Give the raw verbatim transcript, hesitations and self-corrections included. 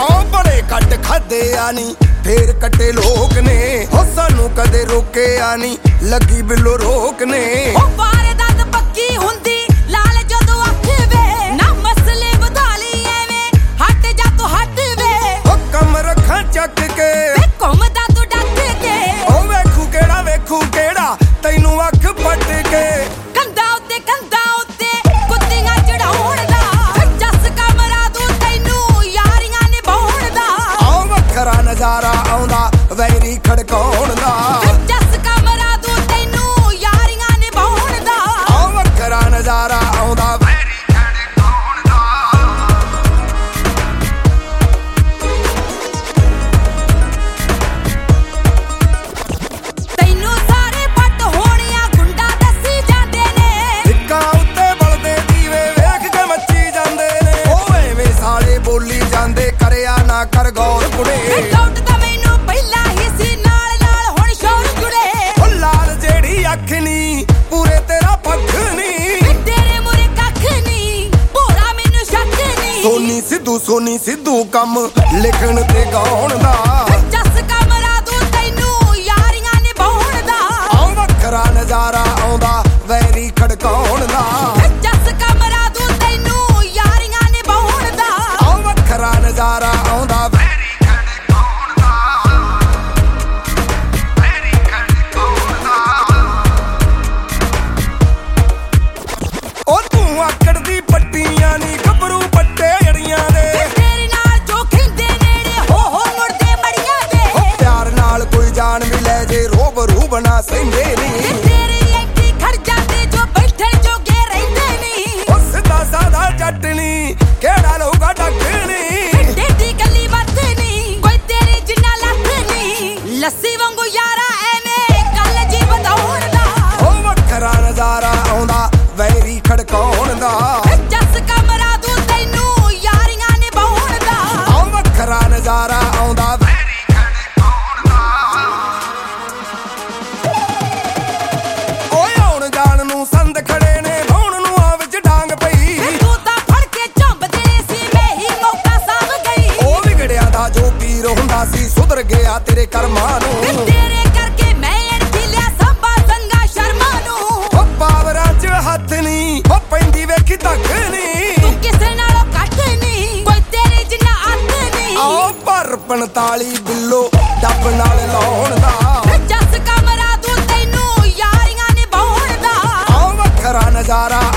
हाँ बड़े कट खादे आनी फेर कटे लोग ने हो सानू कदे रोके आनी लगी बिलो रोक ने वारदात पक्की हुंदी लाल जदों अख वे ना मसले वधा ली एवें हट जा तू हट वे ओ कम रखा चक के वे घुमदा तू डक के ओ वेखू केड़ा वेखू केड़ा तैनू अख पट के कंधा उत्ते कंधा उत्ते कुत्तियां चढ़ाउण दा जस कमरा तू तैनू यारियां निभाउण दा आओ वखरा नजारा आउंदा वैरी खड़काउण दा जस कमरा तू तैनू यारियां निभाउण दा आओ वखरा नजारा आउंदा वैरी खड़काउण दा तैनू सारे पट होणियां गुंडा दसी जांदे ने इक्का उत्ते बलदे दीवे वेख के मच्ची जांदे ने ओ एवें साले बोली जांदे करिया ना कर गौर कुड़े डाउट ਤਾਂ ਮੈਨੂੰ ਪਹਿਲਾਂ ਹੀ ਸੀ ਨਾਲ ਨਾਲ ਹੁਣ ਸ਼ੌਰ ਜੁੜੇ ओ लाल जेड़ी अख नी पूरे तेरा पख नी ਤੇਰੇ ਮੂਰੇ ਕੱਖ ਨਹੀਂ ਭੋਰਾ ਮੈਨੂੰ ਸ਼ੱਕ ਨਹੀਂ सोनी सिद्धू सोनी सिद्धू कम लिखण ते गाउण दा ਜਸ ਕਮਰਾ ਤੂੰ ਤੈਨੂੰ ਯਾਰੀਆਂ ਨਿਭਾਉਣ ਦਾ आओ वखरा नजारा आउंदा वैरी खड़काउण दा ਜਸ ਕਮਰਾ ਤੂੰ ਤੈਨੂੰ ਯਾਰੀਆਂ ਨਿਭਾਉਣ ਦਾ आओ वखरा नजारा आउंदा वैरी खड़काउण दा वैरी खड़काउण दा ओ तू आकड़ दी पट्टियां नी गबरू पट्टे अड़ियां दे ਤੇਰੇ ਨਾਲ ਜੋ ਖਿੰਦੇ ਨੇੜੇ ਹੋ ਹੋ ਮੁੜਦੇ ਮੜੀਆਂ ਦੇ ओ प्यार नाल कोई जान भी ले जे रोबरू बना सैंदे नी ਤੇਰੇ ਐਂਟੀ ਖੜ ਜਾਂਦੇ ਜੋ ਬੈਠਣ ਜੋਗੇ ਰਹਿੰਦੇ ਨਹੀਂ ओ सिद्धा साधा चटनी केड़ा लऊगा डकनी ਡੇਡੀ ਗੱਲੀ ਬਾਤ ਨਹੀਂ ਕੋਈ ਤੇਰੇ ਜਿੰਨਾ ਲੱਥ ਨਹੀਂ ਲੱਸੀ ਵਾਂਗੂ ਯਾਰਾ ਐਵੇਂ ਗੱਲ ਜੀ ਵਧਾਉਣ ਦਾ ओ वखरा नजारा आउंदा वैरी खड़काउण दा ਜਸ ਕਮਰਾ ਤੂੰ ਤੈਨੂੰ ਯਾਰੀਆਂ ਨਿਭਾਉਣ ਦਾ आओ वखरा नजारा आउंदा वैरी खड़काउण दा ओए आउण जाण नू संद खड़े ने भाउण नू आ विच डांग पई ਤੂੰ ਤਾਂ ਫੜ ਕੇ ਝੰਬਦੇ ਸੀ ਮੈਂ ਹੀ ਮੌਕਾ ਸਾਂਭ ਗਈ ओ विगड़िया दा जो पीर हुंदा सी सुधर गया तेरे कर्मां नू ਤੇਰੇ ਕਰਕੇ ਮੈਂ ਅਣਖੀ ਲਿਆ ਸੰਭਾ ਸੰਗਾ ਸ਼ਰਮਾ ਨੂੰ ओ पावरां च हत्थ नी ओ पैंदी वेखी तक नी ਤੂੰ ਕਿਸੇ ਨਾਲੋਂ ਘੱਟ ਨਹੀਂ ਕੋਈ ਤੇਰੇ ਜਿੰਨਾ ਅੱਤ ਨਹੀਂ आओ पर पैंताली बिल्लो डब नाल लाउण दा ਜਸ ਕਮਰਾ ਤੂੰ ਤੈਨੂੰ ਯਾਰੀਆਂ ਨਿਭਾਉਣ ਦਾ आओ वखरा नजारा